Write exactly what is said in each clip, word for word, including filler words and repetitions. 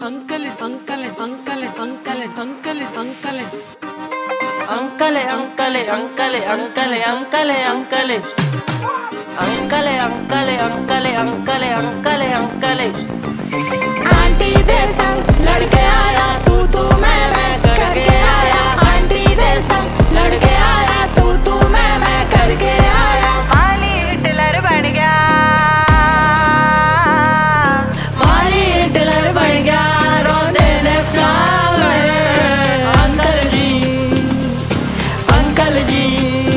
Uncle uncle uncle uncle uncle uncle uncle uncle uncle uncle uncle uncle uncle uncle uncle uncle uncle uncle aunty दे संग लड़के आया तू तू मैं मैं करके आया आंटी दे संग लड़के आया तू तू मैं मैं करके आया माली हिटलर बन गया माली हिटलर बन गया रोंदे ने flower uncle ji uncle ji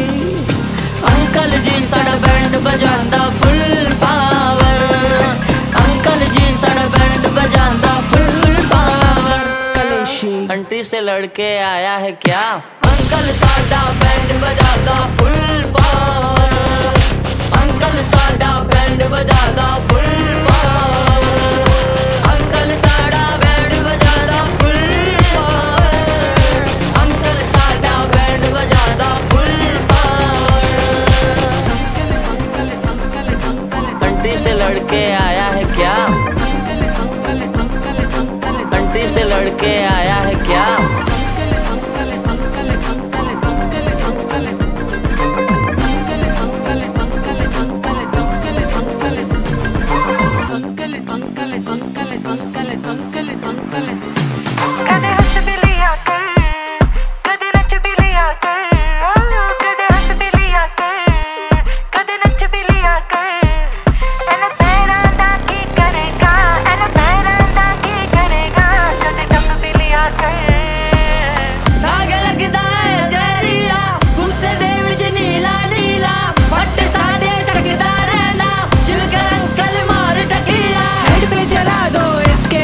uncle ji साड़ा बैंड बजांदा फुल पावर अंकल जी साड़ा बैंड बजांदा फुल फुल पावर आंटी से लड़के आया है क्या अंकल साड़ा बैंड बजांदा फुल पावर अंकल साड़ा बैंड बजांदा फुल पावर अंकल साड़ा बैंड बजांदा फुल पावर अंकल साड़ा बैंड बजांदा फुल पावर आंटी से लड़के आया है क्या आंटी से लड़के आया है क्या कदे हंस भी लिया कर कदे नच भी लिया कर कदे हंस भी लिया कर कदे नच भी लिया कर एना पैरां दा की करेगा एना पैरां दा की करेगा कदे टप भी लिया कर दाग लगदा है जहरीला गुस्से दे विच नीला नीला पट साडे चकदा रहना चिलकर अंकल मार टकीला हेड पे चला दो इसके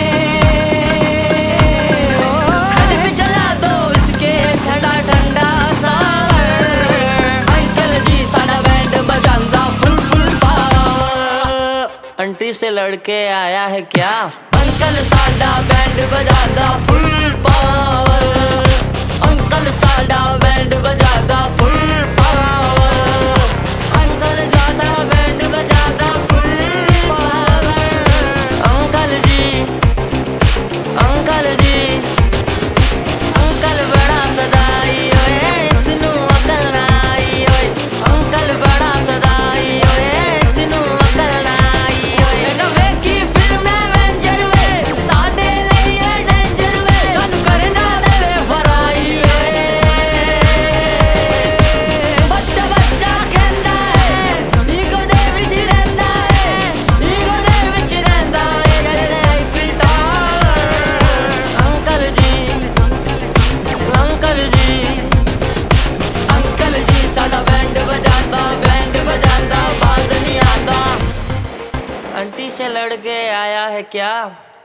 हेड पे चला दो इसके ठंडा ठंडा सावर अंकल जी साड़ा बैंड बजांदा फुल फुल पावर आंटी से लड़के आया है क्या अंकल साड़ा बैंड बजांदा फुल पावर अंकल साड़ा बैंड बजांदा फुल पावर अंकल साड़ा बैंड बजांदा full power uncle ji uncle ji uncle बड़ा सदाई ओए इसनू अकल ना आई ओए अंकल बड़ा सदाई ओए इसनू अकल ना आई ओए ना वेखी फिल्म एवेंजर वे साडे ਲਈ ਇਹ ਡੇਂਜਰ ਵੇ ਸਾਨੂੰ ਕਰਨਾ ਦੇਵੇ ਫਰਾਈ ਵੇ ਬੱਚਾ ਬੱਚਾ ਕਹਿੰਦਾ ਹੈ ਈਗੋ ਦੇ ਵਿੱਚ ਰਹਿੰਦਾ ਹੈ ਈਗੋ ਦੇ ਵਿੱਚ ਰਹਿੰਦਾ ਹੈ ਗਰੇ Eiffel tower uncle ji uncle ji uncle ji साड़ा बैंड बजाता बैंड बजाता बाज नहीं आता आंटी से लड़के आया है क्या।